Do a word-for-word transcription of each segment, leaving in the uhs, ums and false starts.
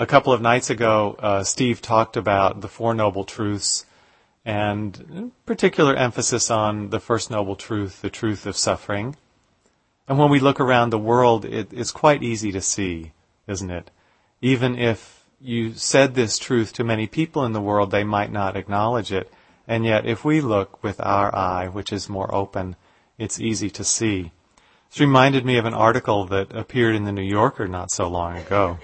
A couple of nights ago, uh, Steve talked about the Four Noble Truths, and particular emphasis on the first noble truth, the truth of suffering. And when we look around the world, it, it's quite easy to see, isn't it? Even if you said this truth to many people in the world, they might not acknowledge it. And yet, if we look with our eye, which is more open, it's easy to see. It's reminded me of an article that appeared in the New Yorker not so long ago.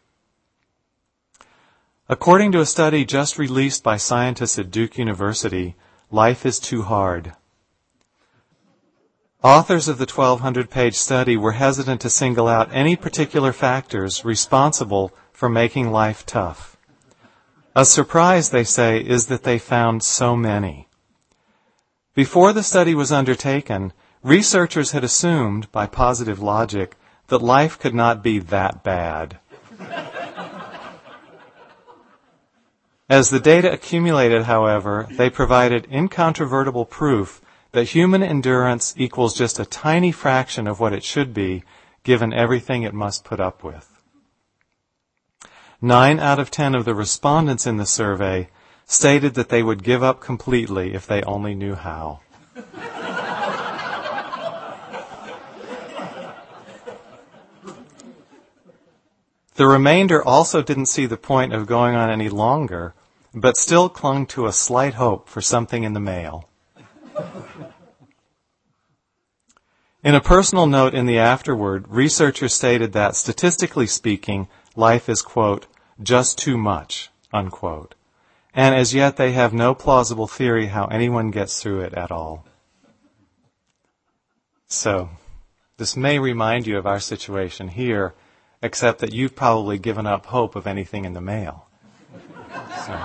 According to a study just released by scientists at Duke University, life is too hard. Authors of the twelve hundred page study were hesitant to single out any particular factors responsible for making life tough. A surprise, they say, is that they found so many. Before the study was undertaken, researchers had assumed, by positive logic, that life could not be that bad. As the data accumulated, however, they provided incontrovertible proof that human endurance equals just a tiny fraction of what it should be, given everything it must put up with. Nine out of ten of the respondents in the survey stated that they would give up completely if they only knew how. The remainder also didn't see the point of going on any longer, but still clung to a slight hope for something in the mail. In a personal note in the afterword, researchers stated that, statistically speaking, life is, quote, just too much, unquote. And as yet they have no plausible theory how anyone gets through it at all. So, this may remind you of our situation here, except that you've probably given up hope of anything in the mail. So.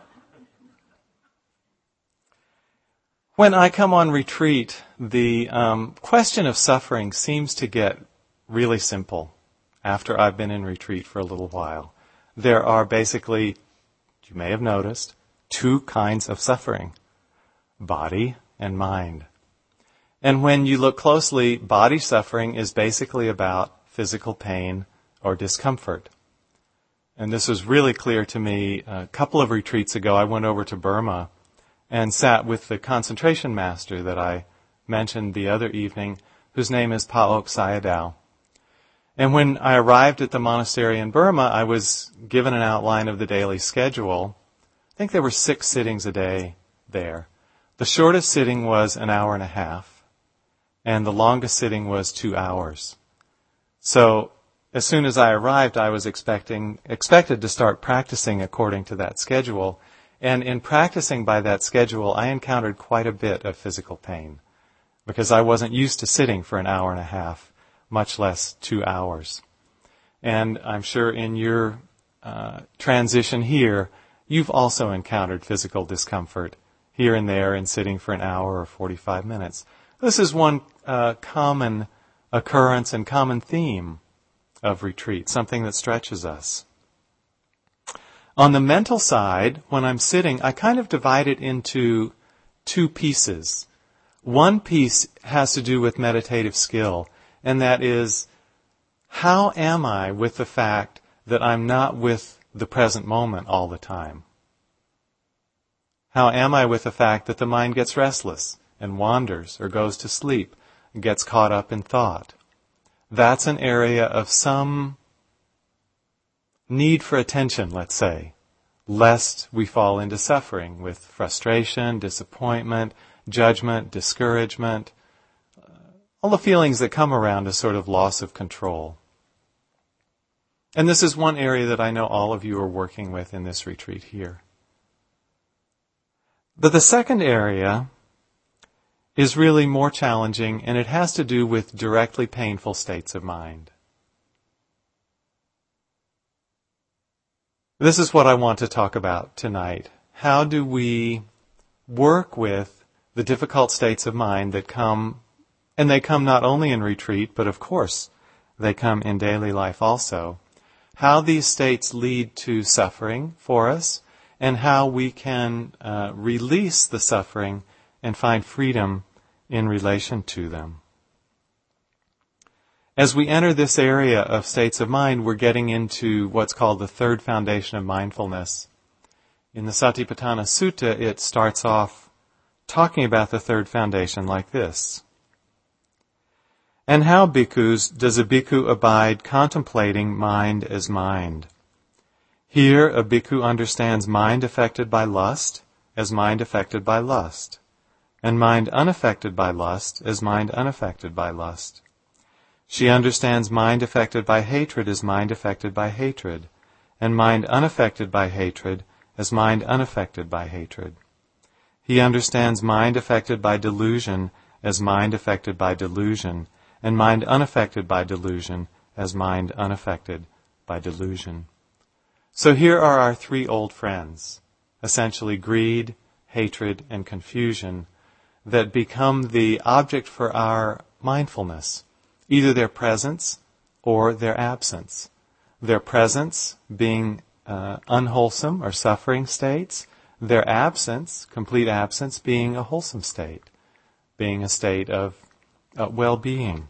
When I come on retreat, the um, question of suffering seems to get really simple after I've been in retreat for a little while. There are basically, you may have noticed, two kinds of suffering, body and mind. And when you look closely, body suffering is basically about physical pain or discomfort. And this was really clear to me a couple of retreats ago. I went over to Burma and sat with the concentration master that I mentioned the other evening, whose name is Pa Auk Sayadaw. And when I arrived at the monastery in Burma, I was given an outline of the daily schedule. I think there were six sittings a day there. The shortest sitting was an hour and a half, and the longest sitting was two hours. So as soon as I arrived, I was expecting expected to start practicing according to that schedule. And in practicing by that schedule, I encountered quite a bit of physical pain because I wasn't used to sitting for an hour and a half, much less two hours. And I'm sure in your uh, transition here, you've also encountered physical discomfort here and there in sitting for an hour or forty-five minutes. This is one uh, common occurrence and common theme of retreat, something that stretches us. On the mental side, when I'm sitting, I kind of divide it into two pieces. One piece has to do with meditative skill, and that is, how am I with the fact that I'm not with the present moment all the time? How am I with the fact that the mind gets restless and wanders or goes to sleep and gets caught up in thought? That's an area of some need for attention, let's say, lest we fall into suffering with frustration, disappointment, judgment, discouragement, uh, all the feelings that come around a sort of loss of control. And this is one area that I know all of you are working with in this retreat here. But the second area is really more challenging, and it has to do with directly painful states of mind. This is what I want to talk about tonight. How do we work with the difficult states of mind that come, and they come not only in retreat, but of course they come in daily life also. How these states lead to suffering for us, and how we can uh, release the suffering and find freedom in relation to them. As we enter this area of states of mind, we're getting into what's called the third foundation of mindfulness. In the Satipatthana Sutta, it starts off talking about the third foundation like this. And how, bhikkhus, does a bhikkhu abide contemplating mind as mind? Here, a bhikkhu understands mind affected by lust as mind affected by lust, and mind unaffected by lust as mind unaffected by lust. She understands mind affected by hatred as mind affected by hatred, and mind unaffected by hatred as mind unaffected by hatred. He understands mind affected by delusion as mind affected by delusion, and mind unaffected by delusion as mind unaffected by delusion. So here are our three old friends, essentially greed, hatred, and confusion, that become the object for our mindfulness, either their presence or their absence. Their presence being uh, unwholesome or suffering states, their absence, complete absence, being a wholesome state, being a state of uh, well-being.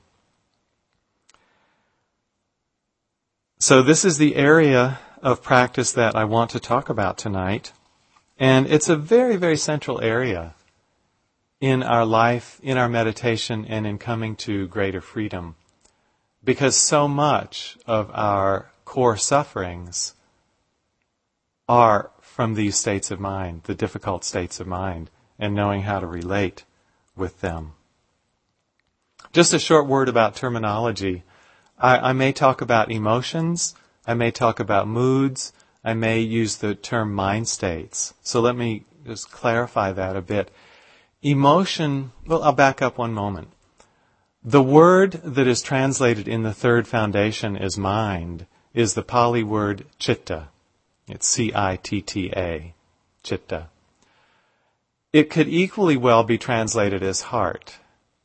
So this is the area of practice that I want to talk about tonight. And it's a very, very central area in our life, in our meditation, and in coming to greater freedom. Because so much of our core sufferings are from these states of mind, the difficult states of mind, and knowing how to relate with them. Just a short word about terminology. I, I may talk about emotions, I may talk about moods, I may use the term mind states. So let me just clarify that a bit. Emotion, well, I'll back up one moment. The word that is translated in the third foundation as mind is the Pali word citta. It's C I T T A, citta. It could equally well be translated as heart,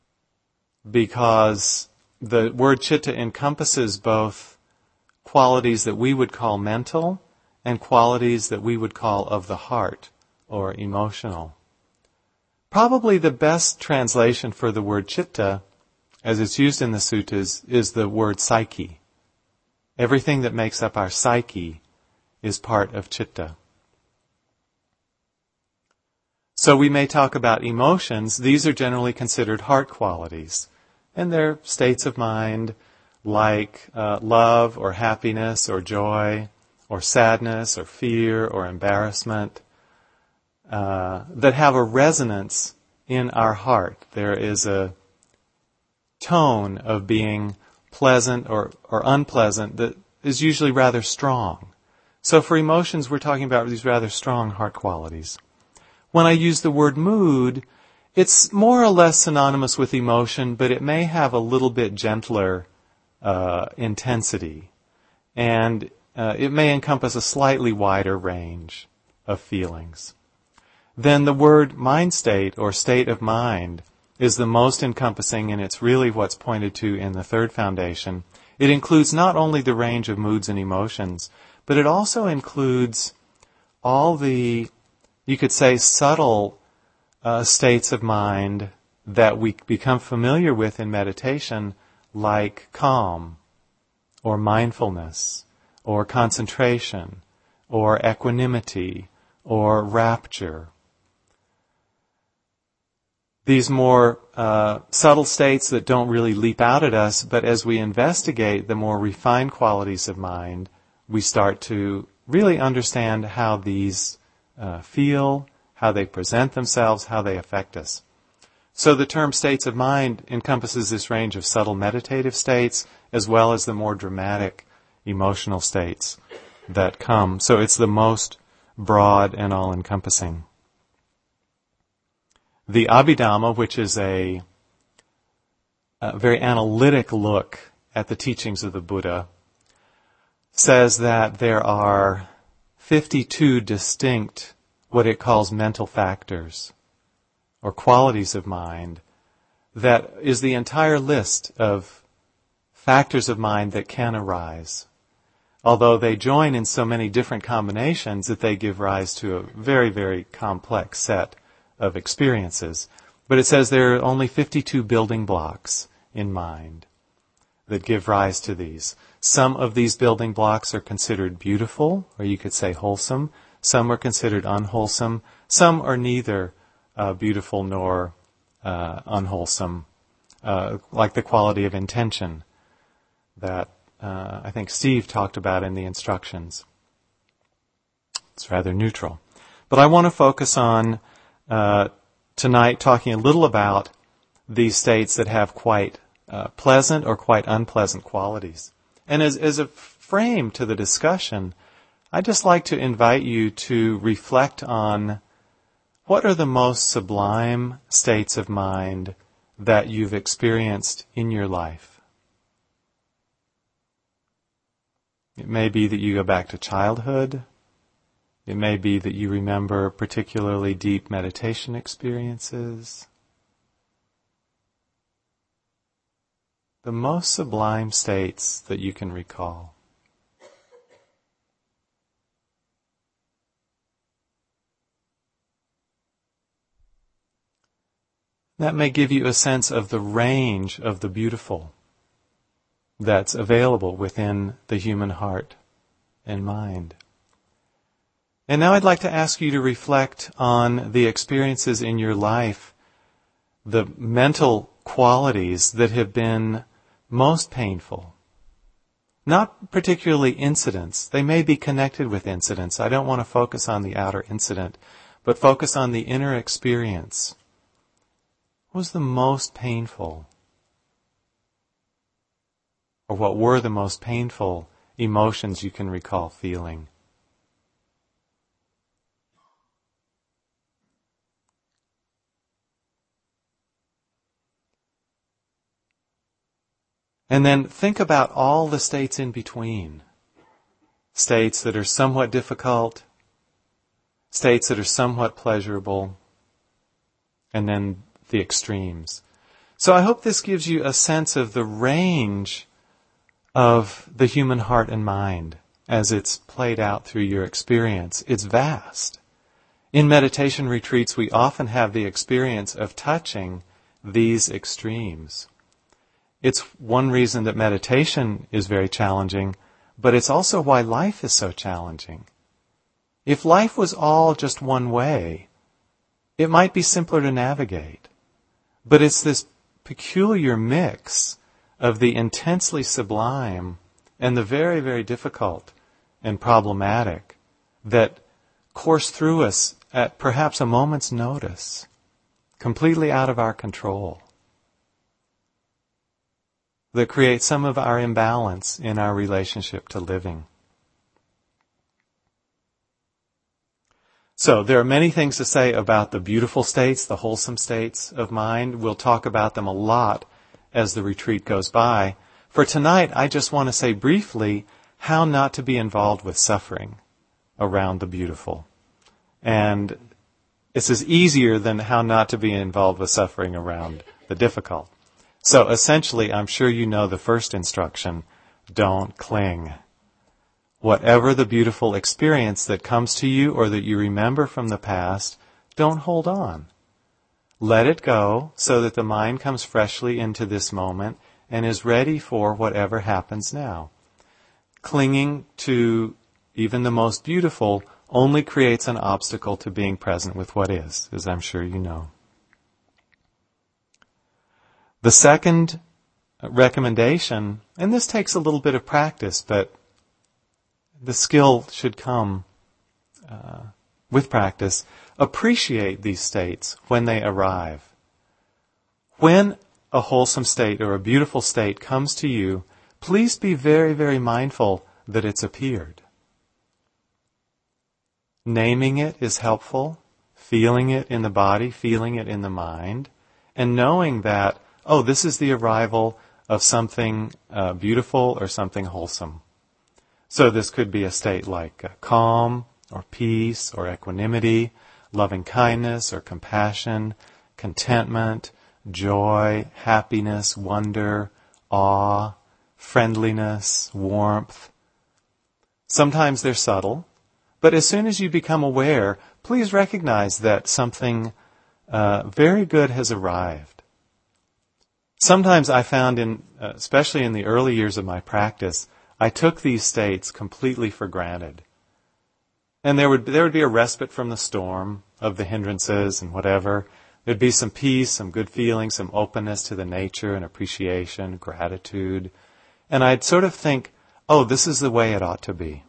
because the word citta encompasses both qualities that we would call mental and qualities that we would call of the heart or emotional. Probably the best translation for the word citta, as it's used in the suttas, is the word psyche. Everything that makes up our psyche is part of citta. So we may talk about emotions. These are generally considered heart qualities. And they're states of mind like uh, love or happiness or joy or sadness or fear or embarrassment uh, that have a resonance in our heart. There is a tone of being pleasant or, or unpleasant that is usually rather strong. So for emotions, we're talking about these rather strong heart qualities. When I use the word mood, it's more or less synonymous with emotion, but it may have a little bit gentler uh, intensity. And uh, it may encompass a slightly wider range of feelings. Then the word mind state or state of mind is the most encompassing, and it's really what's pointed to in the third foundation. It includes not only the range of moods and emotions, but it also includes all the, you could say, subtle uh, states of mind that we become familiar with in meditation, like calm, or mindfulness, or concentration, or equanimity, or rapture. These more uh, subtle states that don't really leap out at us, but as we investigate the more refined qualities of mind, we start to really understand how these uh, feel, how they present themselves, how they affect us. So the term states of mind encompasses this range of subtle meditative states as well as the more dramatic emotional states that come. So it's the most broad and all-encompassing. The Abhidhamma, which is a, a very analytic look at the teachings of the Buddha, says that there are fifty-two distinct, what it calls mental factors, or qualities of mind, that is the entire list of factors of mind that can arise. Although they join in so many different combinations that they give rise to a very, very complex set of experiences. But it says there are only fifty-two building blocks in mind. that give rise to these. Some of these building blocks are considered beautiful, or you could say wholesome. Some are considered unwholesome. Some are neither uh, beautiful nor uh, unwholesome, uh, like the quality of intention that uh, I think Steve talked about in the instructions. It's rather neutral. But I want to focus on uh, tonight talking a little about these states that have quite uh, pleasant or quite unpleasant qualities. And as, as a frame to the discussion, I'd just like to invite you to reflect on what are the most sublime states of mind that you've experienced in your life. It may be that you go back to childhood. It may be that you remember particularly deep meditation experiences. The most sublime states that you can recall. That may give you a sense of the range of the beautiful that's available within the human heart and mind. And now I'd like to ask you to reflect on the experiences in your life, the mental qualities that have been most painful. Not particularly incidents. They may be connected with incidents. I don't want to focus on the outer incident, but focus on the inner experience. What was the most painful? Or what were the most painful emotions you can recall feeling? And then think about all the states in between. States that are somewhat difficult, states that are somewhat pleasurable, and then the extremes. So I hope this gives you a sense of the range of the human heart and mind as it's played out through your experience. It's vast. In meditation retreats, we often have the experience of touching these extremes. It's one reason that meditation is very challenging, but it's also why life is so challenging. If life was all just one way, it might be simpler to navigate. But it's this peculiar mix of the intensely sublime and the very, very difficult and problematic that course through us at perhaps a moment's notice, completely out of our control, that create some of our imbalance in our relationship to living. So there are many things to say about the beautiful states, the wholesome states of mind. We'll talk about them a lot as the retreat goes by. For tonight, I just want to say briefly how not to be involved with suffering around the beautiful. And this is easier than how not to be involved with suffering around the difficult. So essentially, I'm sure you know the first instruction, don't cling. Whatever the beautiful experience that comes to you or that you remember from the past, don't hold on. Let it go so that the mind comes freshly into this moment and is ready for whatever happens now. Clinging to even the most beautiful only creates an obstacle to being present with what is, as I'm sure you know. The second recommendation, and this takes a little bit of practice, but the skill should come uh, with practice. Appreciate these states when they arrive. When a wholesome state or a beautiful state comes to you, please be very, very mindful that it's appeared. Naming it is helpful, feeling it in the body, feeling it in the mind, and knowing that, oh, this is the arrival of something uh, beautiful or something wholesome. So this could be a state like uh, calm or peace or equanimity, loving kindness or compassion, contentment, joy, happiness, wonder, awe, friendliness, warmth. Sometimes they're subtle, but as soon as you become aware, please recognize that something uh, very good has arrived. Sometimes I found, in, uh, especially in the early years of my practice, I took these states completely for granted. And there would there would be a respite from the storm of the hindrances and whatever. There'd be some peace, some good feeling, some openness to the nature and appreciation, gratitude. And I'd sort of think, oh, this is the way it ought to be.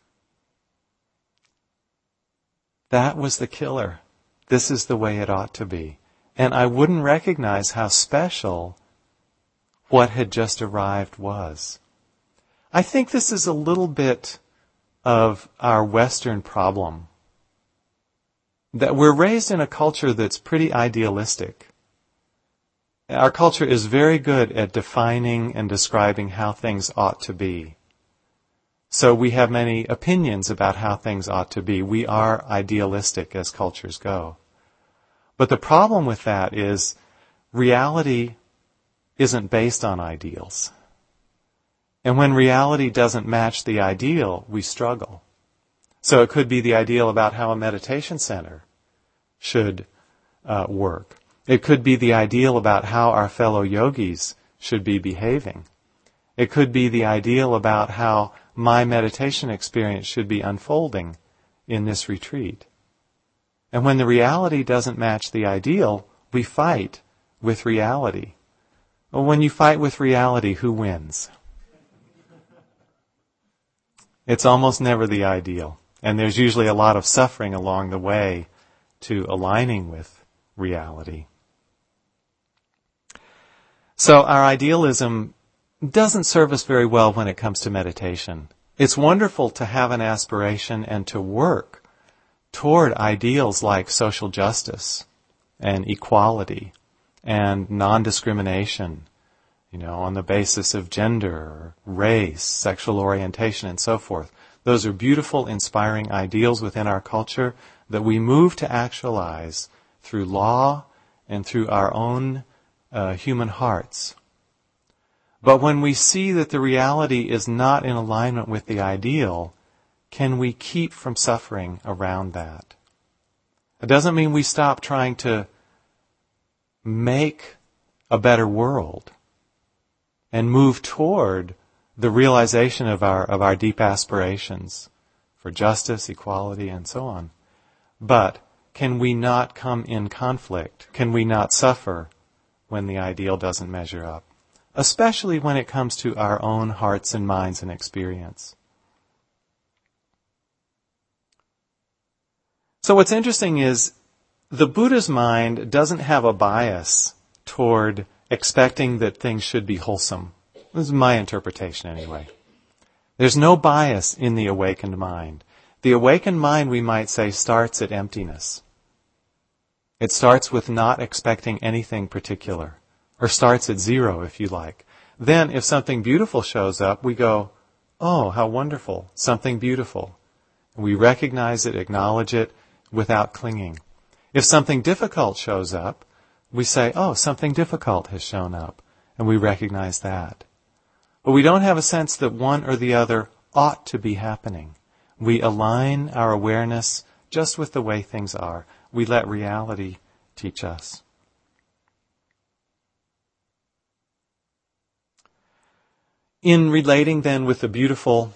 That was the killer. This is the way it ought to be. And I wouldn't recognize how special what had just arrived was. I think this is a little bit of our Western problem. That we're raised in a culture that's pretty idealistic. Our culture is very good at defining and describing how things ought to be. So we have many opinions about how things ought to be. We are idealistic as cultures go. But the problem with that is reality isn't based on ideals. And when reality doesn't match the ideal, we struggle. So it could be the ideal about how a meditation center should uh, work. It could be the ideal about how our fellow yogis should be behaving. It could be the ideal about how my meditation experience should be unfolding in this retreat. And when the reality doesn't match the ideal, we fight with reality. Well, when you fight with reality, who wins? It's almost never the ideal. And there's usually a lot of suffering along the way to aligning with reality. So our idealism doesn't serve us very well when it comes to meditation. It's wonderful to have an aspiration and to work toward ideals like social justice and equality and non-discrimination, you know, on the basis of gender, race, sexual orientation, and so forth. Those are beautiful, inspiring ideals within our culture that we move to actualize through law and through our own uh, human hearts. But when we see that the reality is not in alignment with the ideal, can we keep from suffering around that? It doesn't mean we stop trying to make a better world and move toward the realization of our of our deep aspirations for justice, equality, and so on. But can we not come in conflict? Can we not suffer when the ideal doesn't measure up? Especially when it comes to our own hearts and minds and experience. So what's interesting is the Buddha's mind doesn't have a bias toward expecting that things should be wholesome. This is my interpretation anyway. There's no bias in the awakened mind. The awakened mind, we might say, starts at emptiness. It starts with not expecting anything particular, or starts at zero, if you like. Then, if something beautiful shows up, we go, oh, how wonderful, something beautiful. We recognize it, acknowledge it, without clinging. If something difficult shows up, we say, oh, something difficult has shown up, and we recognize that. But we don't have a sense that one or the other ought to be happening. We align our awareness just with the way things are. We let reality teach us. In relating then with the beautiful,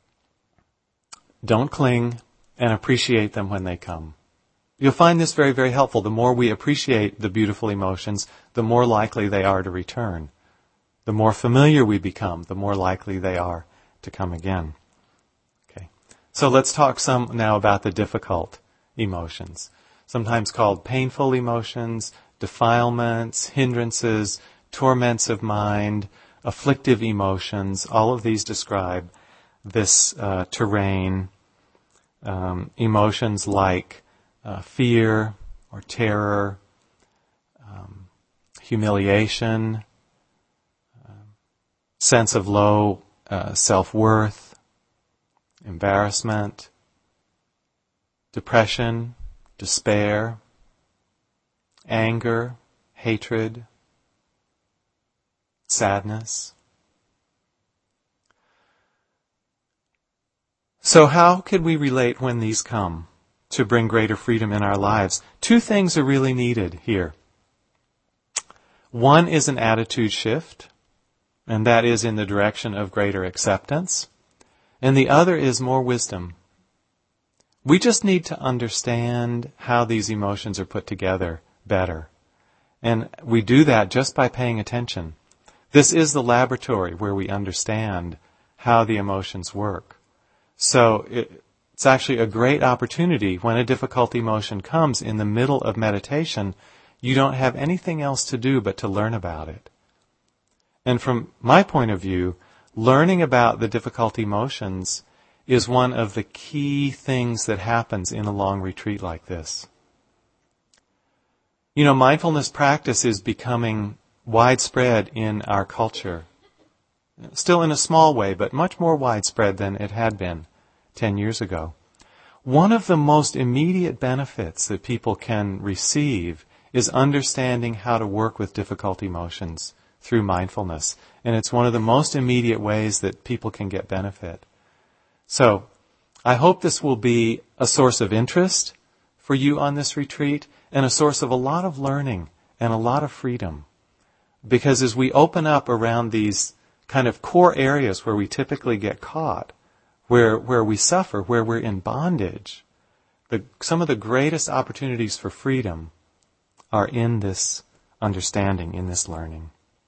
don't cling and appreciate them when they come. You'll find this very, very helpful. The more we appreciate the beautiful emotions, the more likely they are to return. The more familiar we become, the more likely they are to come again. Okay. So let's talk some now about the difficult emotions, sometimes called painful emotions, defilements, hindrances, torments of mind, afflictive emotions. All of these describe this uh, terrain. Um, emotions like uh, fear or terror, um, humiliation, uh, sense of low uh, self-worth, embarrassment, depression, despair, anger, hatred, sadness. So how could we relate when these come to bring greater freedom in our lives? Two things are really needed here. One is an attitude shift, and that is in the direction of greater acceptance. And the other is more wisdom. We just need to understand how these emotions are put together better. And we do that just by paying attention. This is the laboratory where we understand how the emotions work. So it, it's actually a great opportunity when a difficult emotion comes in the middle of meditation. You don't have anything else to do but to learn about it. And from my point of view, learning about the difficult emotions is one of the key things that happens in a long retreat like this. You know, mindfulness practice is becoming widespread in our culture. Still in a small way, but much more widespread than it had been ten years ago. One of the most immediate benefits that people can receive is understanding how to work with difficult emotions through mindfulness. And it's one of the most immediate ways that people can get benefit. So, I hope this will be a source of interest for you on this retreat and a source of a lot of learning and a lot of freedom. Because as we open up around these kind of core areas where we typically get caught, where where we suffer, where we're in bondage, the, some of the greatest opportunities for freedom are in this understanding, in this learning.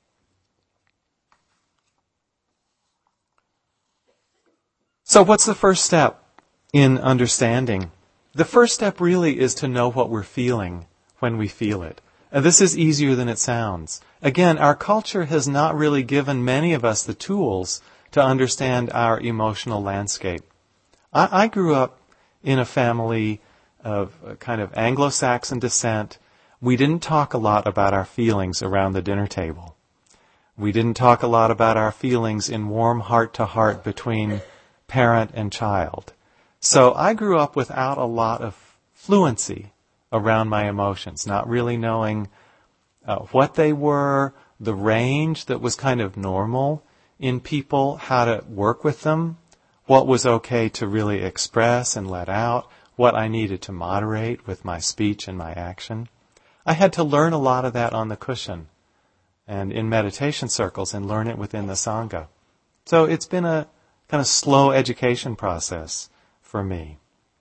So what's the first step in understanding? The first step really is to know what we're feeling when we feel it. And this is easier than it sounds. Again, our culture has not really given many of us the tools to understand our emotional landscape. I, I grew up in a family of a kind of Anglo-Saxon descent. We didn't talk a lot about our feelings around the dinner table. We didn't talk a lot about our feelings in warm heart-to-heart between parent and child. So I grew up without a lot of fluency around my emotions, not really knowing uh, what they were, the range that was kind of normal in people, how to work with them, what was okay to really express and let out, what I needed to moderate with my speech and my action. I had to learn a lot of that on the cushion and in meditation circles and learn it within the Sangha. So it's been a kind of slow education process for me.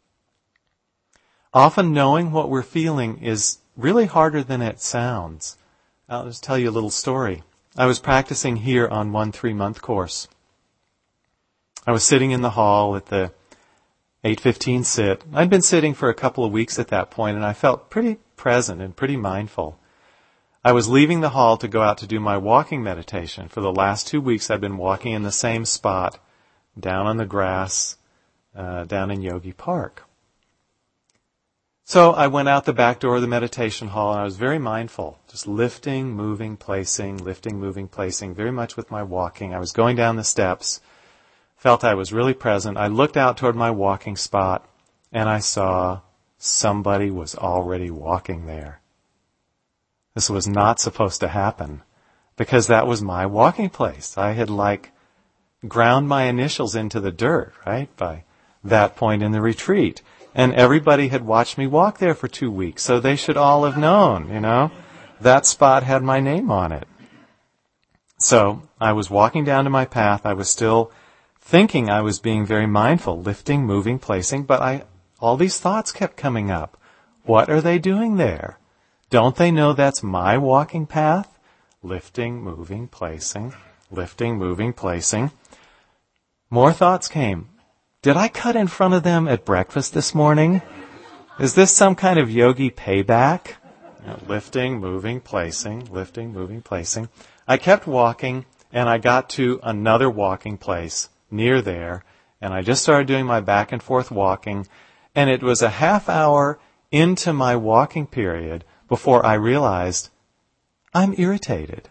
Often knowing what we're feeling is really harder than it sounds. I'll just tell you a little story. I was practicing here on one three-month course. I was sitting in the hall at the eight fifteen sit. I'd been sitting for a couple of weeks at that point, and I felt pretty present and pretty mindful. I was leaving the hall to go out to do my walking meditation. For the last two weeks, I'd been walking in the same spot, down on the grass, uh, down in Yogi Park. So I went out the back door of the meditation hall, and I was very mindful, just lifting, moving, placing, lifting, moving, placing, very much with my walking. I was going down the steps, felt I was really present. I looked out toward my walking spot, and I saw somebody was already walking there. This was not supposed to happen, because that was my walking place. I had like ground my initials into the dirt, right, by that point in the retreat. And everybody had watched me walk there for two weeks, so they should all have known, you know. That spot had my name on it. So I was walking down to my path. I was still thinking I was being very mindful, lifting, moving, placing, but I all these thoughts kept coming up. What are they doing there? Don't they know that's my walking path? Lifting, moving, placing, lifting, moving, placing. More thoughts came. Did I cut in front of them at breakfast this morning? Is this some kind of yogi payback? You know, lifting, moving, placing, lifting, moving, placing. I kept walking, and I got to another walking place near there, and I just started doing my back and forth walking, and it was a half hour into my walking period before I realized I'm irritated.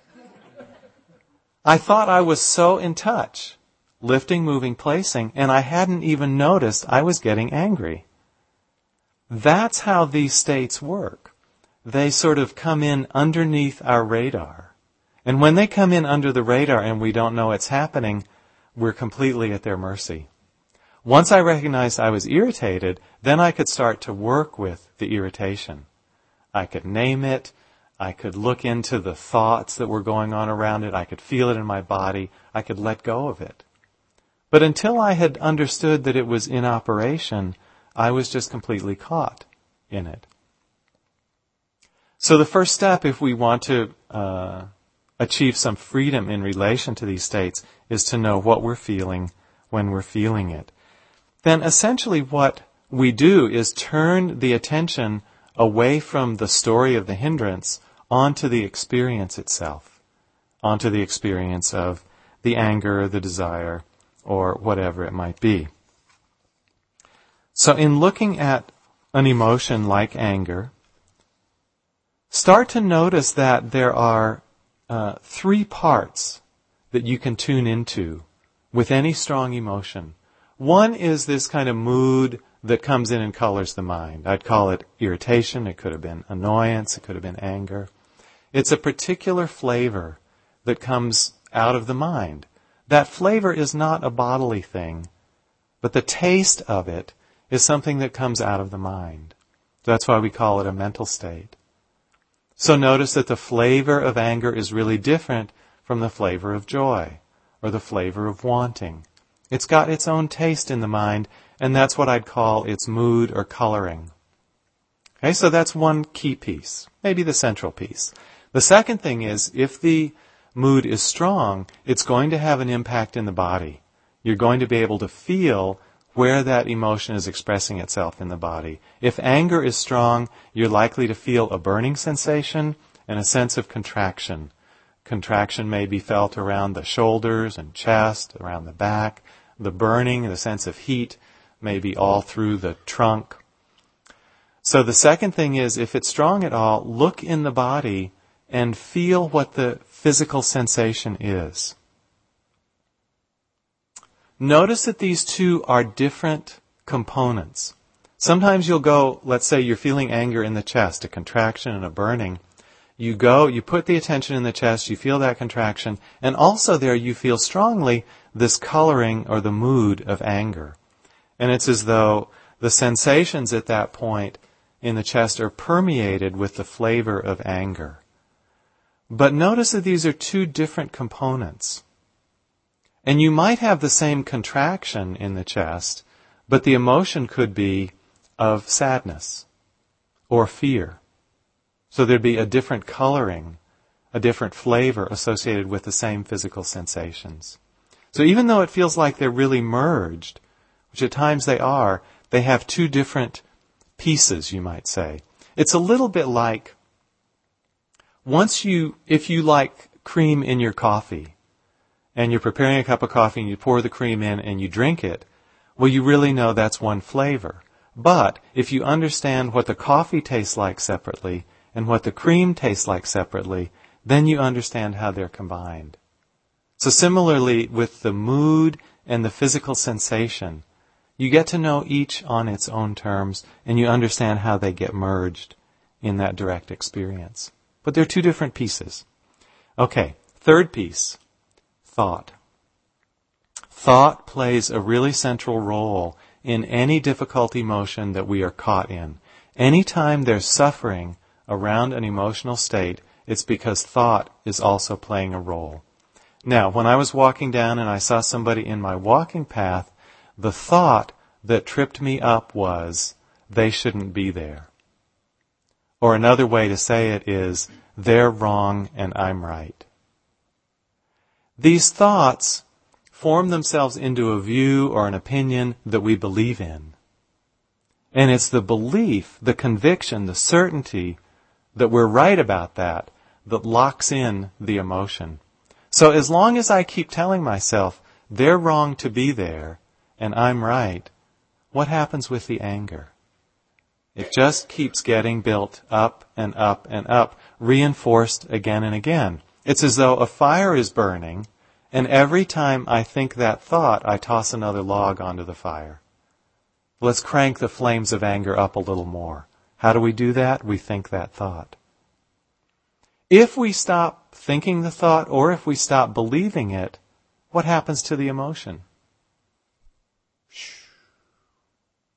I thought I was so in touch, lifting, moving, placing, and I hadn't even noticed I was getting angry. That's how these states work. They sort of come in underneath our radar. And when they come in under the radar and we don't know it's happening, we're completely at their mercy. Once I recognized I was irritated, then I could start to work with the irritation. I could name it. I could look into the thoughts that were going on around it. I could feel it in my body. I could let go of it. But until I had understood that it was in operation, I was just completely caught in it. So the first step, if we want to uh, achieve some freedom in relation to these states, is to know what we're feeling when we're feeling it. Then essentially what we do is turn the attention away from the story of the hindrance onto the experience itself, onto the experience of the anger, the desire, or whatever it might be. So in looking at an emotion like anger, start to notice that there are uh, three parts that you can tune into with any strong emotion. One is this kind of mood that comes in and colors the mind. I'd call it irritation. It could have been annoyance. It could have been anger. It's a particular flavor that comes out of the mind. That flavor is not a bodily thing, but the taste of it is something that comes out of the mind. That's why we call it a mental state. So notice that the flavor of anger is really different from the flavor of joy or the flavor of wanting. It's got its own taste in the mind, and that's what I'd call its mood or coloring. Okay, so that's one key piece, maybe the central piece. The second thing is, if the mood is strong, it's going to have an impact in the body. You're going to be able to feel where that emotion is expressing itself in the body. If anger is strong, you're likely to feel a burning sensation and a sense of contraction. Contraction may be felt around the shoulders and chest, around the back. The burning, the sense of heat, may be all through the trunk. So the second thing is, if it's strong at all, look in the body and feel what the physical sensation is. Notice that these two are different components. Sometimes you'll go, let's say you're feeling anger in the chest, a contraction and a burning. You go, you put the attention in the chest, you feel that contraction, and also there you feel strongly this coloring or the mood of anger. And it's as though the sensations at that point in the chest are permeated with the flavor of anger. But notice that these are two different components. And you might have the same contraction in the chest, but the emotion could be of sadness or fear. So there'd be a different coloring, a different flavor associated with the same physical sensations. So even though it feels like they're really merged, which at times they are, they have two different pieces, you might say. It's a little bit like, once you, if you like cream in your coffee, and you're preparing a cup of coffee and you pour the cream in and you drink it, well, you really know that's one flavor. But if you understand what the coffee tastes like separately and what the cream tastes like separately, then you understand how they're combined. So similarly with the mood and the physical sensation, you get to know each on its own terms and you understand how they get merged in that direct experience. But they're two different pieces. Okay, third piece, thought. Thought plays a really central role in any difficult emotion that we are caught in. Anytime there's suffering around an emotional state, it's because thought is also playing a role. Now, when I was walking down and I saw somebody in my walking path, the thought that tripped me up was, they shouldn't be there. Or another way to say it is, they're wrong and I'm right. These thoughts form themselves into a view or an opinion that we believe in. And it's the belief, the conviction, the certainty that we're right about that that locks in the emotion. So as long as I keep telling myself, they're wrong to be there and I'm right, what happens with the anger? It just keeps getting built up and up and up, reinforced again and again. It's as though a fire is burning, and every time I think that thought, I toss another log onto the fire. Let's crank the flames of anger up a little more. How do we do that? We think that thought. If we stop thinking the thought, or if we stop believing it, what happens to the emotion?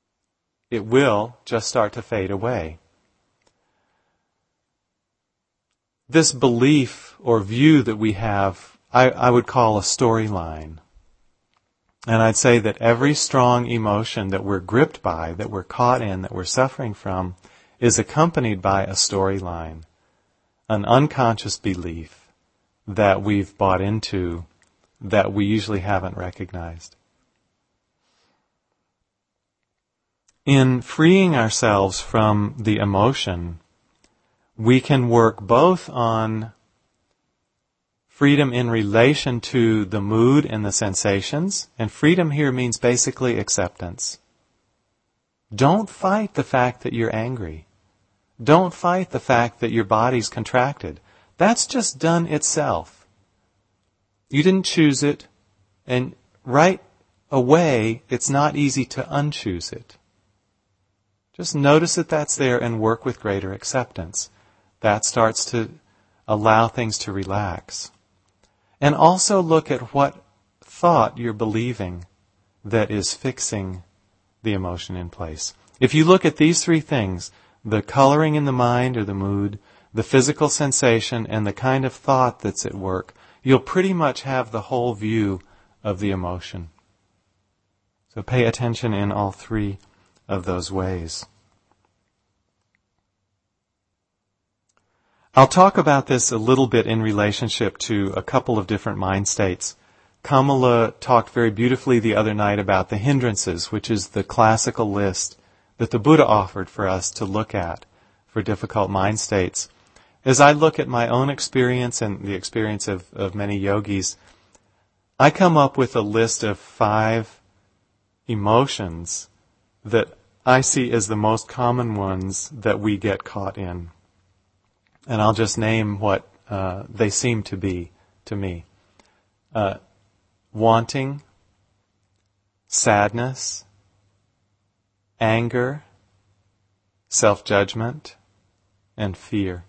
It will just start to fade away. this belief or view that we have, I, I would call a storyline. And I'd say that every strong emotion that we're gripped by, that we're caught in, that we're suffering from, is accompanied by a storyline, an unconscious belief that we've bought into that we usually haven't recognized. In freeing ourselves from the emotion, we can work both on freedom in relation to the mood and the sensations, and freedom here means basically acceptance. Don't fight the fact that you're angry. Don't fight the fact that your body's contracted. That's just done itself. You didn't choose it, and right away, it's not easy to unchoose it. Just notice that that's there and work with greater acceptance. That starts to allow things to relax. And also look at what thought you're believing that is fixing the emotion in place. If you look at these three things, the coloring in the mind or the mood, the physical sensation, and the kind of thought that's at work, you'll pretty much have the whole view of the emotion. So pay attention in all three of those ways. I'll talk about this a little bit in relationship to a couple of different mind states. Kamala talked very beautifully the other night about the hindrances, which is the classical list that the Buddha offered for us to look at for difficult mind states. As I look at my own experience and the experience of, of many yogis, I come up with a list of five emotions that I see as the most common ones that we get caught in. And I'll just name what uh, they seem to be to me. Uh, wanting, sadness, anger, self-judgment, and fear.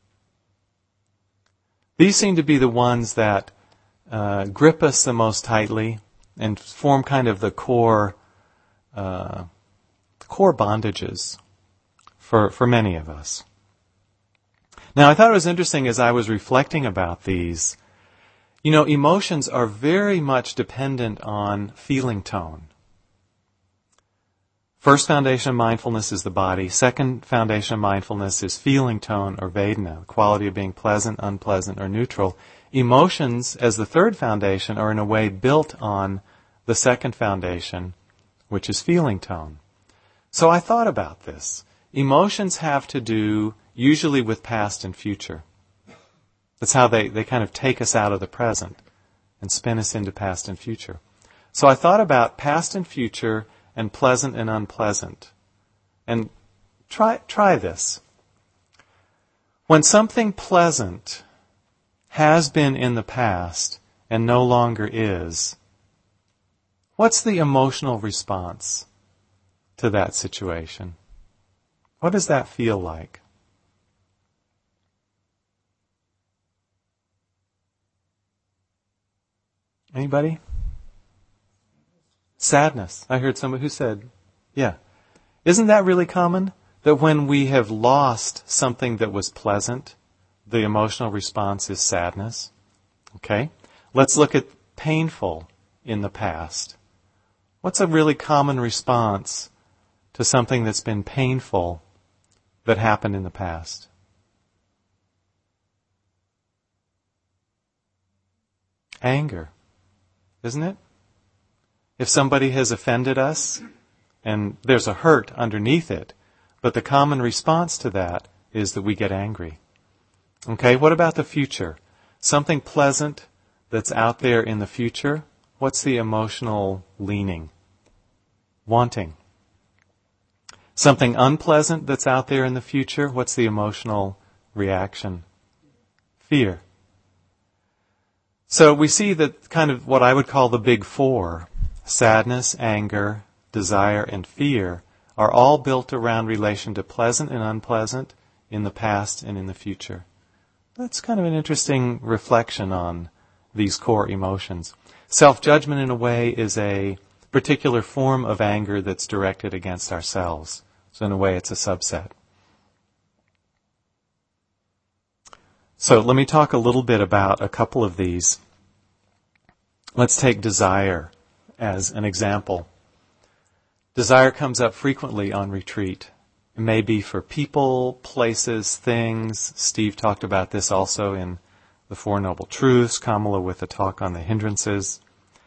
These seem to be the ones that uh, grip us the most tightly and form kind of the core, uh, the core bondages for for many of us. Now, I thought it was interesting as I was reflecting about these. You know, emotions are very much dependent on feeling tone. First foundation of mindfulness is the body. Second foundation of mindfulness is feeling tone or Vedana, the quality of being pleasant, unpleasant, or neutral. Emotions, as the third foundation, are in a way built on the second foundation, which is feeling tone. So I thought about this. Emotions have to do usually with past and future. That's how they, they kind of take us out of the present and spin us into past and future. So I thought about past and future and pleasant and unpleasant. And try try this. When something pleasant has been in the past and no longer is, what's the emotional response to that situation? What does that feel like? Anybody? Sadness. I heard somebody who said, yeah. Isn't that really common? That when we have lost something that was pleasant, the emotional response is sadness. Okay? Let's look at painful in the past. What's a really common response to something that's been painful that happened in the past? Anger. Isn't it? If somebody has offended us, and there's a hurt underneath it, but the common response to that is that we get angry. Okay, what about the future? Something pleasant that's out there in the future, what's the emotional leaning? Wanting. Something unpleasant that's out there in the future, what's the emotional reaction? Fear. So we see that kind of what I would call the big four, sadness, anger, desire, and fear, are all built around relation to pleasant and unpleasant in the past and in the future. That's kind of an interesting reflection on these core emotions. Self-judgment, in a way, is a particular form of anger that's directed against ourselves. So in a way, it's a subset. So let me talk a little bit about a couple of these. Let's take desire as an example. Desire comes up frequently on retreat. It may be for people, places, things. Steve talked about this also in the Four Noble Truths, Kamala with a talk on the hindrances.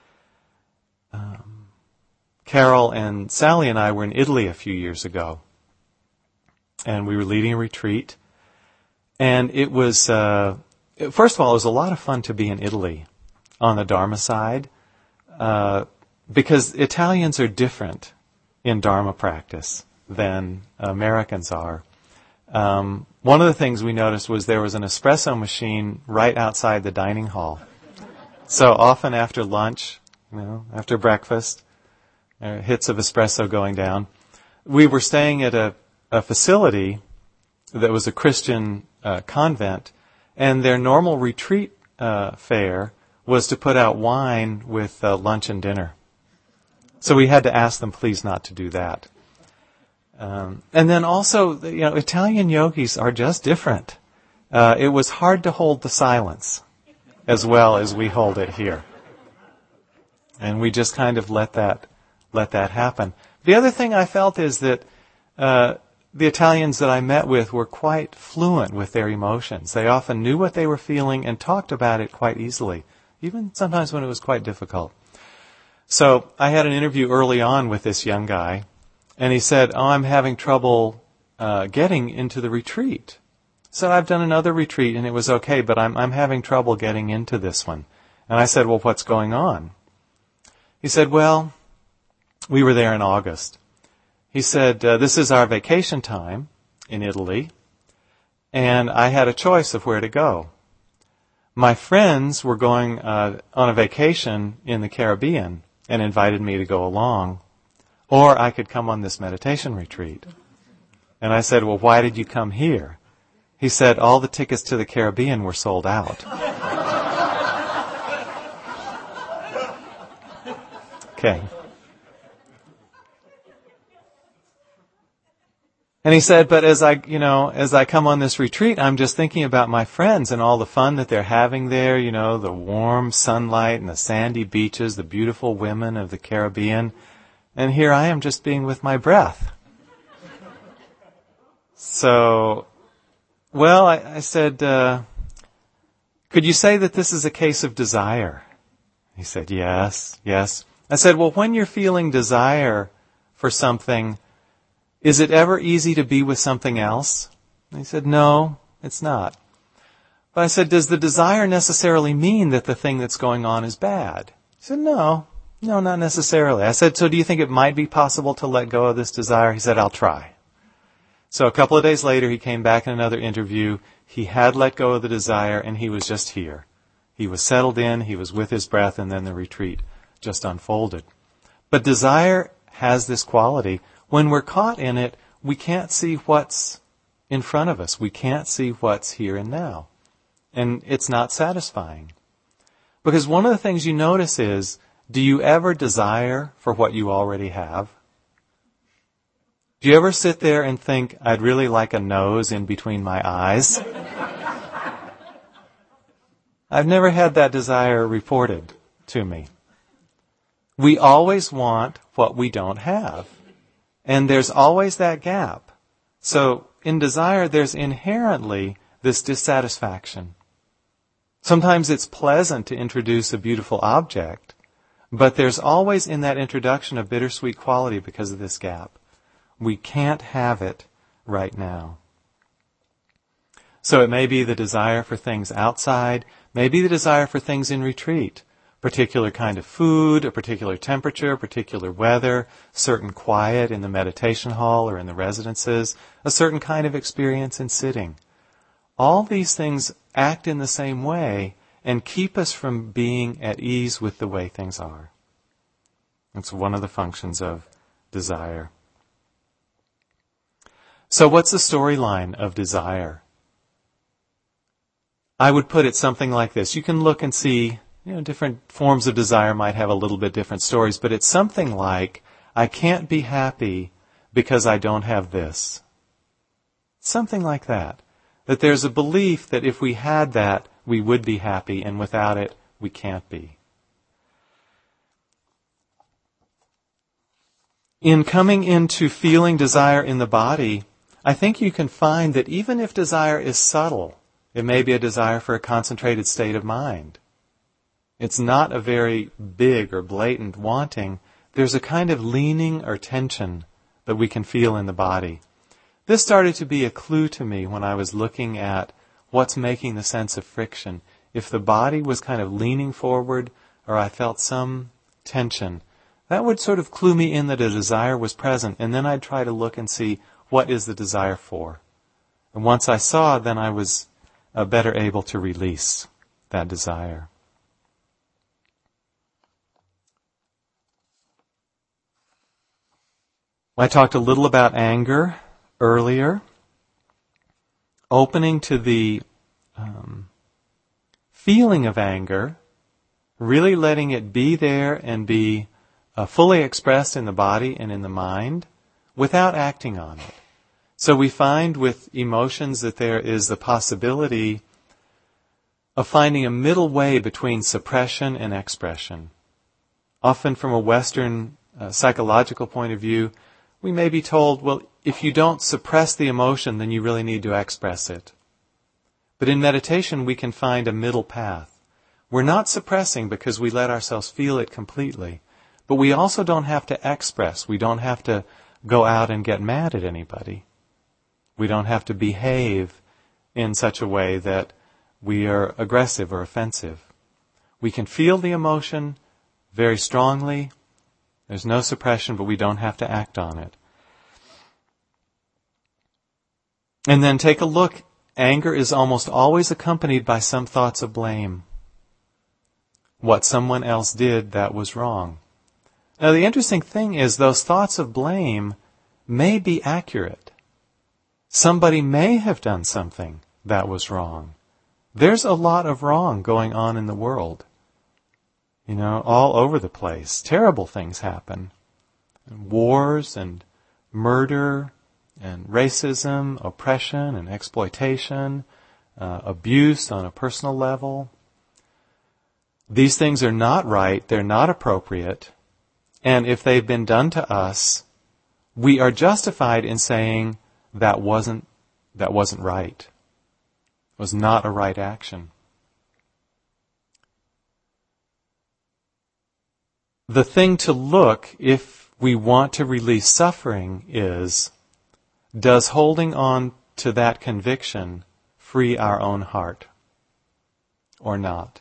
Um, Carol and Sally and I were in Italy a few years ago, and we were leading a retreat. And it was, uh, first of all, it was a lot of fun to be in Italy on the Dharma side, uh, because Italians are different in Dharma practice than Americans are. Um, one of the things we noticed was there was an espresso machine right outside the dining hall. So often after lunch, you know, after breakfast, uh, hits of espresso going down. We were staying at a, a facility that was a Christian uh, convent, and their normal retreat uh, fare was to put out wine with uh, lunch and dinner. So we had to ask them, please, not to do that. Um, and then also, you know, Italian yogis are just different. Uh, it was hard to hold the silence as well as we hold it here. And we just kind of let that let that happen. The other thing I felt is that uh, the Italians that I met with were quite fluent with their emotions. They often knew what they were feeling and talked about it quite easily, even sometimes when it was quite difficult. So I had an interview early on with this young guy, and he said, oh, I'm having trouble uh, getting into the retreat. So I've done another retreat, and it was okay, but I'm, I'm having trouble getting into this one. And I said, well, what's going on? He said, well, we were there in August. He said, uh, this is our vacation time in Italy, and I had a choice of where to go. My friends were going uh, on a vacation in the Caribbean and invited me to go along, or I could come on this meditation retreat. And I said, well, why did you come here? He said, all the tickets to the Caribbean were sold out. Okay. And he said, but as I, you know, as I come on this retreat, I'm just thinking about my friends and all the fun that they're having there, you know, the warm sunlight and the sandy beaches, the beautiful women of the Caribbean. And here I am just being with my breath. So, well, I, I said, uh, could you say that this is a case of desire? He said, yes, yes. I said, well, when you're feeling desire for something, is it ever easy to be with something else? And he said, no, it's not. But I said, does the desire necessarily mean that the thing that's going on is bad? He said, no, no, not necessarily. I said, so do you think it might be possible to let go of this desire? He said, I'll try. So a couple of days later, he came back in another interview. He had let go of the desire, and he was just here. He was settled in, he was with his breath, and then the retreat just unfolded. But desire has this quality. When we're caught in it, we can't see what's in front of us. We can't see what's here and now. And it's not satisfying. Because one of the things you notice is, do you ever desire for what you already have? Do you ever sit there and think, I'd really like a nose in between my eyes? I've never had that desire reported to me. We always want what we don't have. And there's always that gap. So in desire, there's inherently this dissatisfaction. Sometimes it's pleasant to introduce a beautiful object, but there's always in that introduction a bittersweet quality because of this gap. We can't have it right now. So it may be the desire for things outside, maybe the desire for things in retreat. Particular kind of food, a particular temperature, particular weather, certain quiet in the meditation hall or in the residences, a certain kind of experience in sitting. All these things act in the same way and keep us from being at ease with the way things are. It's one of the functions of desire. So what's the storyline of desire? I would put it something like this. You can look and see, you know, different forms of desire might have a little bit different stories, but it's something like, I can't be happy because I don't have this. Something like that. That there's a belief that if we had that, we would be happy, and without it, we can't be. In coming into feeling desire in the body, I think you can find that even if desire is subtle, it may be a desire for a concentrated state of mind. It's not a very big or blatant wanting. There's a kind of leaning or tension that we can feel in the body. This started to be a clue to me when I was looking at what's making the sense of friction. If the body was kind of leaning forward or I felt some tension, that would sort of clue me in that a desire was present, and then I'd try to look and see what is the desire for. And once I saw, then I was uh, better able to release that desire. I talked a little about anger earlier. Opening to the um, feeling of anger, really letting it be there and be uh, fully expressed in the body and in the mind without acting on it. So we find with emotions that there is the possibility of finding a middle way between suppression and expression. Often from a Western uh, psychological point of view, we may be told, well, if you don't suppress the emotion, then you really need to express it. But in meditation, we can find a middle path. We're not suppressing because we let ourselves feel it completely. But we also don't have to express. We don't have to go out and get mad at anybody. We don't have to behave in such a way that we are aggressive or offensive. We can feel the emotion very strongly. There's no suppression, but we don't have to act on it. And then take a look. Anger is almost always accompanied by some thoughts of blame. What someone else did that was wrong. Now the interesting thing is those thoughts of blame may be accurate. Somebody may have done something that was wrong. There's a lot of wrong going on in the world. You know, all over the place. Terrible things happen. Wars and murder and racism, oppression and exploitation, uh, abuse on a personal level. These things are not right. They're not appropriate. And if they've been done to us, we are justified in saying that wasn't, that wasn't right. It was not a right action. The thing to look, if we want to release suffering, is, does holding on to that conviction free our own heart or not?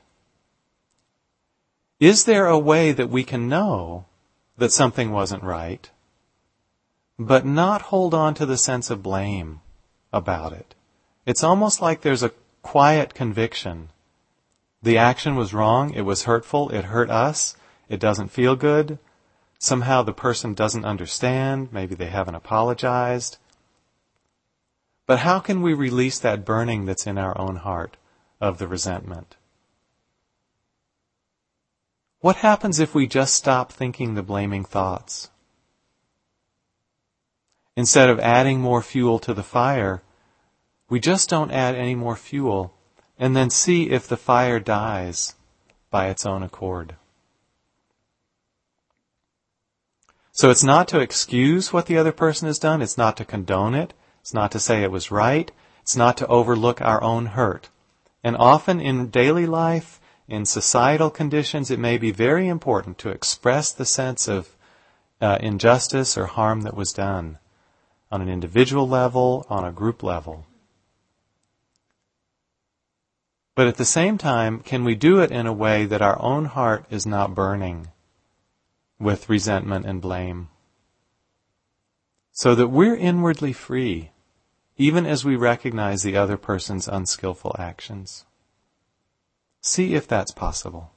Is there a way that we can know that something wasn't right, but not hold on to the sense of blame about it? It's almost like there's a quiet conviction. The action was wrong, it was hurtful, it hurt us, it doesn't feel good. Somehow the person doesn't understand. Maybe they haven't apologized. But how can we release that burning that's in our own heart of the resentment? What happens if we just stop thinking the blaming thoughts? Instead of adding more fuel to the fire, we just don't add any more fuel and then see if the fire dies by its own accord. So it's not to excuse what the other person has done. It's not to condone it. It's not to say it was right. It's not to overlook our own hurt. And often in daily life, in societal conditions, it may be very important to express the sense of uh, injustice or harm that was done on an individual level, on a group level. But at the same time, can we do it in a way that our own heart is not burning with resentment and blame, so that we're inwardly free, even as we recognize the other person's unskillful actions? See if that's possible.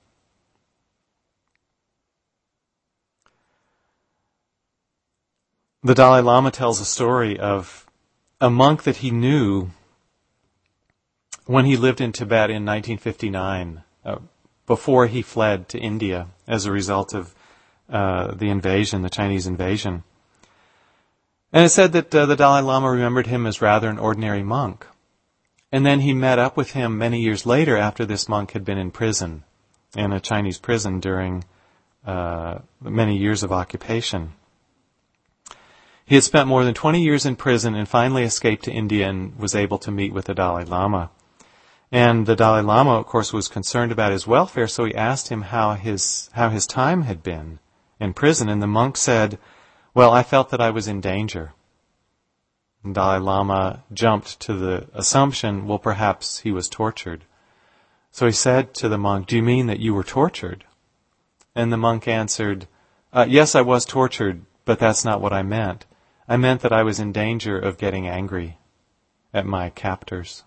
The Dalai Lama tells a story of a monk that he knew when he lived in Tibet in nineteen fifty-nine, uh, before he fled to India as a result of Uh, the invasion, the Chinese invasion. And it said that uh, the Dalai Lama remembered him as rather an ordinary monk. And then he met up with him many years later after this monk had been in prison, in a Chinese prison during uh, many years of occupation. He had spent more than twenty years in prison and finally escaped to India and was able to meet with the Dalai Lama. And the Dalai Lama, of course, was concerned about his welfare, so he asked him how his how his time had been in prison. And the monk said, well, I felt that I was in danger. And Dalai Lama jumped to the assumption, well, perhaps he was tortured. So he said to the monk, do you mean that you were tortured? And the monk answered, uh, yes, I was tortured, but that's not what I meant. I meant that I was in danger of getting angry at my captors.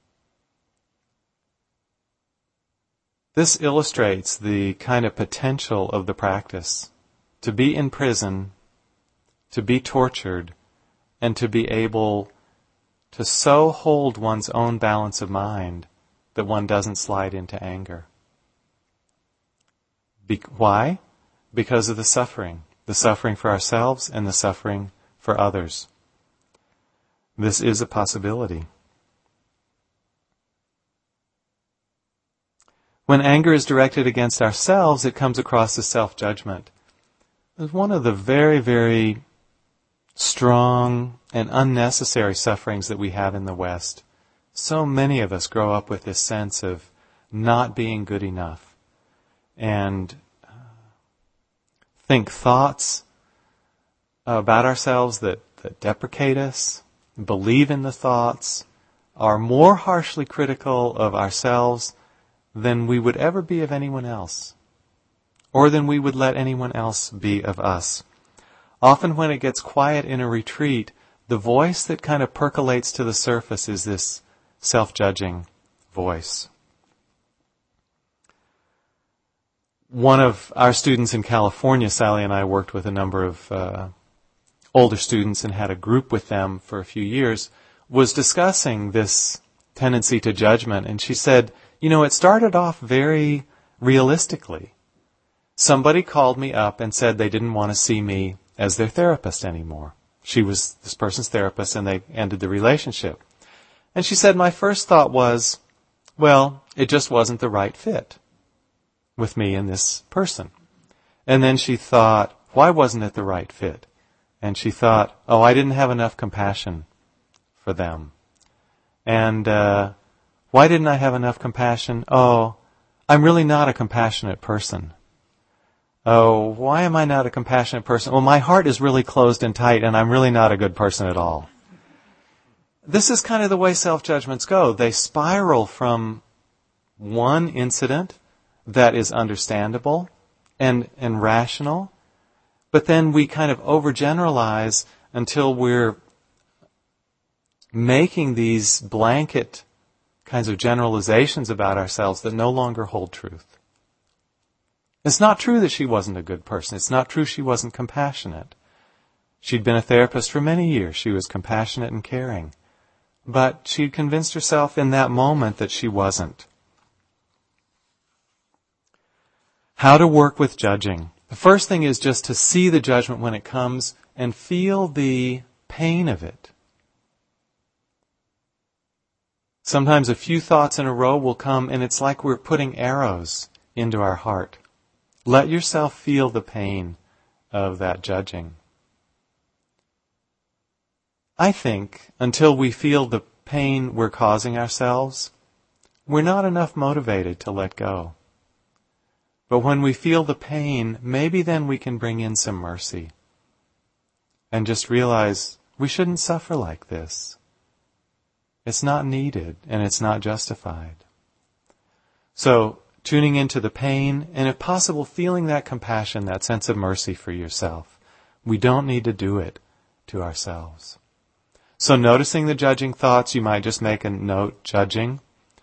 This illustrates the kind of potential of the practice. To be in prison, to be tortured, and to be able to so hold one's own balance of mind that one doesn't slide into anger. Be- why? Because of the suffering. The suffering for ourselves and the suffering for others. This is a possibility. When anger is directed against ourselves, it comes across as self-judgment. It's one of the very, very strong and unnecessary sufferings that we have in the West. So many of us grow up with this sense of not being good enough and think thoughts about ourselves that, that deprecate us, believe in the thoughts, are more harshly critical of ourselves than we would ever be of anyone else, or than we would let anyone else be of us. Often when it gets quiet in a retreat, the voice that kind of percolates to the surface is this self-judging voice. One of our students in California, Sally and I worked with a number of uh, older students and had a group with them for a few years, was discussing this tendency to judgment. And she said, you know, it started off very realistically. Somebody called me up and said they didn't want to see me as their therapist anymore. She was this person's therapist and they ended the relationship. And she said, my first thought was, well, it just wasn't the right fit with me and this person. And then she thought, why wasn't it the right fit? And she thought, oh, I didn't have enough compassion for them. And uh, why didn't I have enough compassion? Oh, I'm really not a compassionate person. Oh, why am I not a compassionate person? Well, my heart is really closed and tight, and I'm really not a good person at all. This is kind of the way self-judgments go. They spiral from one incident that is understandable and, and rational, but then we kind of overgeneralize until we're making these blanket kinds of generalizations about ourselves that no longer hold truth. It's not true that she wasn't a good person. It's not true she wasn't compassionate. She'd been a therapist for many years. She was compassionate and caring. But she'd convinced herself in that moment that she wasn't. How to work with judging. The first thing is just to see the judgment when it comes and feel the pain of it. Sometimes a few thoughts in a row will come and it's like we're putting arrows into our heart. Let yourself feel the pain of that judging. I think until we feel the pain we're causing ourselves, we're not enough motivated to let go. But when we feel the pain, maybe then we can bring in some mercy and just realize we shouldn't suffer like this. It's not needed and it's not justified. So, tuning into the pain and if possible feeling that compassion, that sense of mercy for yourself. We don't need to do it to ourselves. So noticing the judging thoughts, you might just make a note, judging.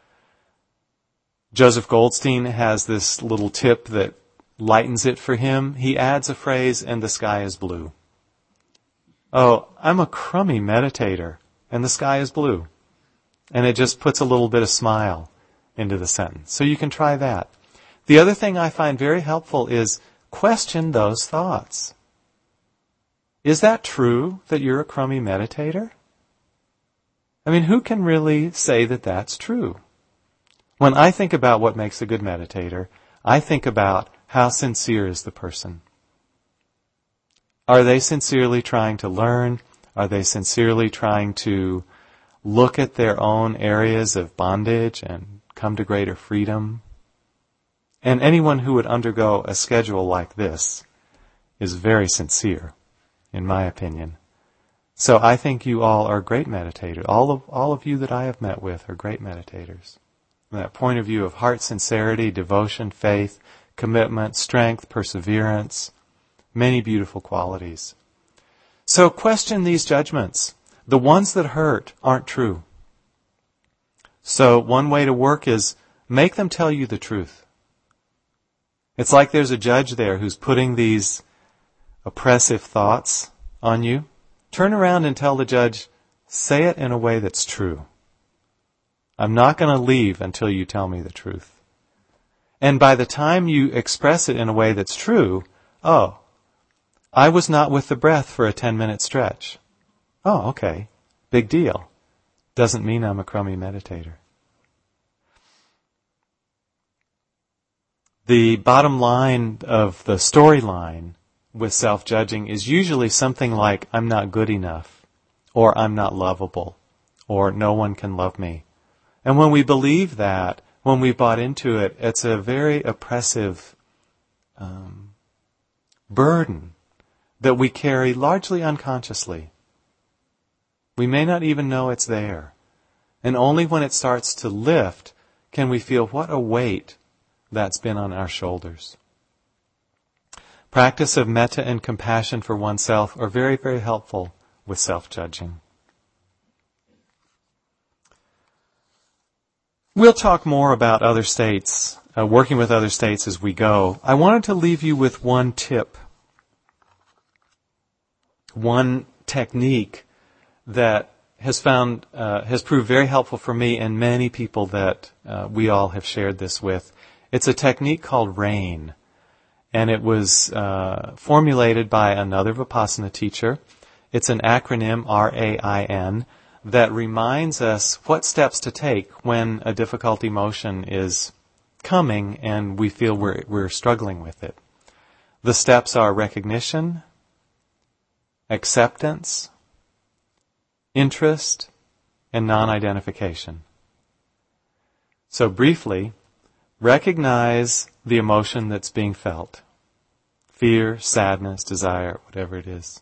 Joseph Goldstein has this little tip that lightens it for him. He adds a phrase, and the sky is blue. Oh, I'm a crummy meditator, and the sky is blue. And it just puts a little bit of smile into the sentence. So you can try that. The other thing I find very helpful is question those thoughts. Is that true that you're a crummy meditator? I mean, who can really say that that's true? When I think about what makes a good meditator, I think about how sincere is the person. Are they sincerely trying to learn? Are they sincerely trying to look at their own areas of bondage and come to greater freedom? And anyone who would undergo a schedule like this is very sincere, in my opinion. So I think you all are great meditators. All of all of you that I have met with are great meditators. From that point of view of heart sincerity, devotion, faith, commitment, strength, perseverance, many beautiful qualities. So question these judgments. The ones that hurt aren't true. So one way to work is make them tell you the truth. It's like there's a judge there who's putting these oppressive thoughts on you. Turn around and tell the judge, say it in a way that's true. I'm not going to leave until you tell me the truth. And by the time you express it in a way that's true, oh, I was not with the breath for a ten-minute stretch. Oh, okay. Big deal. Doesn't mean I'm a crummy meditator. The bottom line of the storyline with self-judging is usually something like, I'm not good enough, or I'm not lovable, or no one can love me. And when we believe that, when we bought into it, it's a very oppressive um, burden that we carry largely unconsciously. We may not even know it's there. And only when it starts to lift can we feel what a weight that's been on our shoulders. Practice of metta and compassion for oneself are very, very helpful with self-judging. We'll talk more about other states, uh, working with other states as we go. I wanted to leave you with one tip, one technique that has found uh, has proved very helpful for me and many people that uh, we all have shared this with. It's a technique called RAIN, and it was uh, formulated by another Vipassana teacher. It's an acronym, R A I N, that reminds us what steps to take when a difficult emotion is coming and we feel we're, we're struggling with it. The steps are recognition, acceptance, interest, and non-identification. So briefly, recognize the emotion that's being felt. Fear, sadness, desire, whatever it is.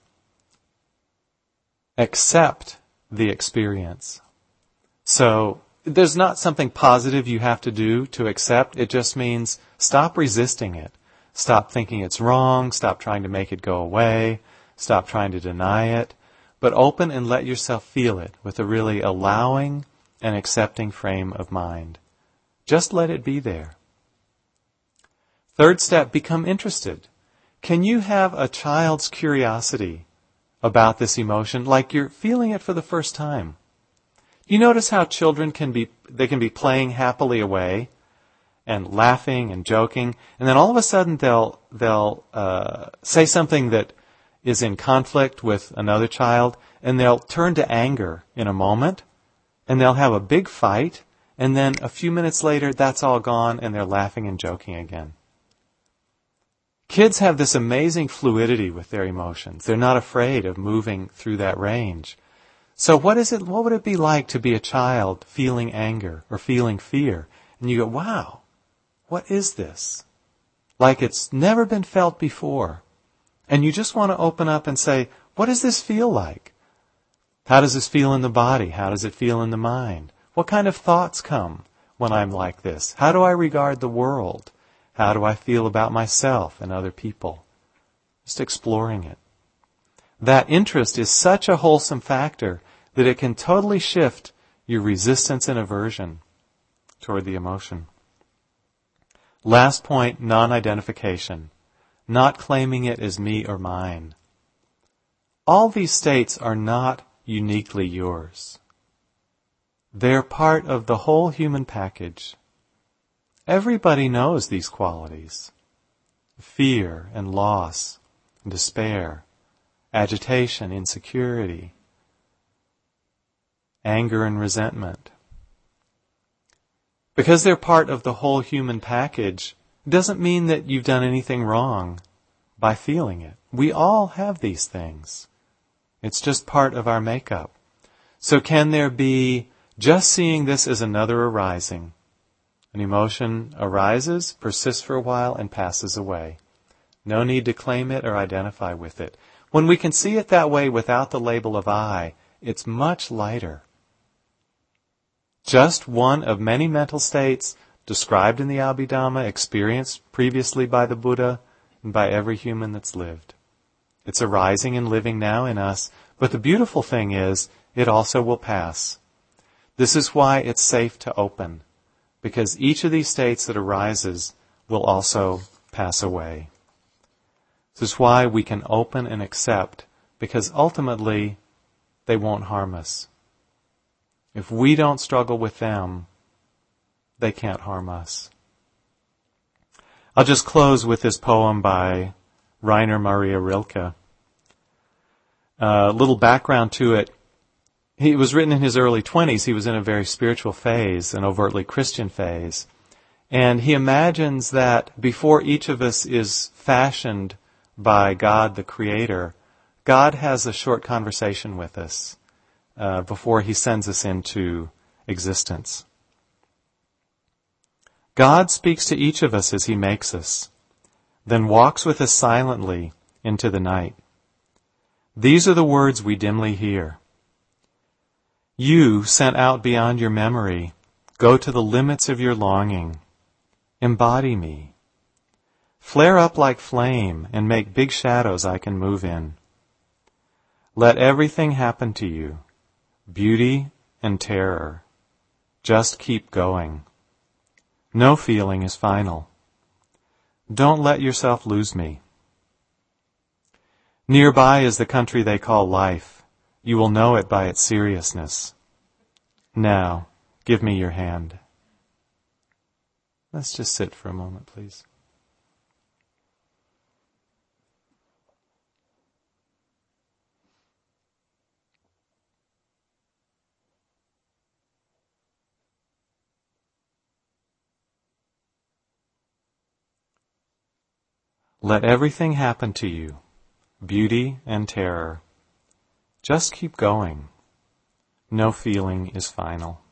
Accept the experience. So there's not something positive you have to do to accept. It just means stop resisting it. Stop thinking it's wrong. Stop trying to make it go away. Stop trying to deny it. But open and let yourself feel it with a really allowing and accepting frame of mind. Just let it be there. Third step, become interested. Can you have a child's curiosity about this emotion like you're feeling it for the first time? You notice how children can be, they can be playing happily away and laughing and joking, and then all of a sudden they'll, they'll uh, say something that is in conflict with another child, and they'll turn to anger in a moment, and they'll have a big fight, and then a few minutes later that's all gone and they're laughing and joking again. Kids have this amazing fluidity with their emotions. They're not afraid of moving through that range. So what is it, what would it be like to be a child feeling anger or feeling fear? And you go, wow, what is this? Like it's never been felt before. And you just want to open up and say, what does this feel like? How does this feel in the body? How does it feel in the mind? What kind of thoughts come when I'm like this? How do I regard the world? How do I feel about myself and other people? Just exploring it. That interest is such a wholesome factor that it can totally shift your resistance and aversion toward the emotion. Last point, non-identification. Not claiming it as me or mine. All these states are not uniquely yours. They're part of the whole human package. Everybody knows these qualities. Fear and loss and despair, agitation, insecurity. anger and resentment. Because they're part of the whole human package, doesn't mean that you've done anything wrong by feeling it. We all have these things. It's just part of our makeup. So can there be just seeing this as another arising? An emotion arises, persists for a while, and passes away. No need to claim it or identify with it. When we can see it that way without the label of I, it's much lighter. Just one of many mental states described in the Abhidhamma, experienced previously by the Buddha and by every human that's lived. It's arising and living now in us, but the beautiful thing is, it also will pass. This is why it's safe to open, because each of these states that arises will also pass away. This is why we can open and accept, because ultimately they won't harm us. If we don't struggle with them, they can't harm us. I'll just close with this poem by Rainer Maria Rilke. A little background to it. He was written in his early twenties. He was in a very spiritual phase, an overtly Christian phase. And he imagines that before each of us is fashioned by God, the Creator, God has a short conversation with us uh, before He sends us into existence. God speaks to each of us as He makes us, then walks with us silently into the night. These are the words we dimly hear. You, sent out beyond your memory, go to the limits of your longing. Embody me. Flare up like flame and make big shadows I can move in. Let everything happen to you, beauty and terror. Just keep going. No feeling is final. Don't let yourself lose me. Nearby is the country they call life. You will know it by its seriousness. Now, give me your hand. Let's just sit for a moment, please. Let everything happen to you, beauty and terror. Just keep going. No feeling is final.